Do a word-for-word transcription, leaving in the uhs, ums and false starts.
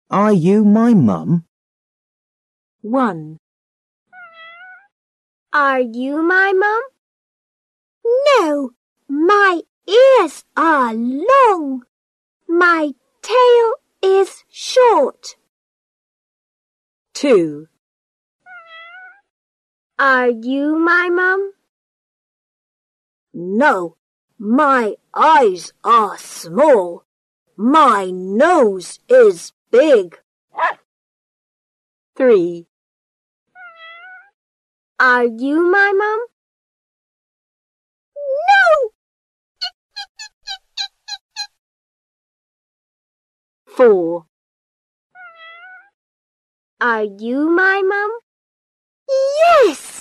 Are you my mum? One. Are you my mum? No, my ears are long. My tail is short. Two. Are you my mum? No, my eyes are small. My nose is big. Three. Are you my mum? No! Four. Are you my mum? Yes!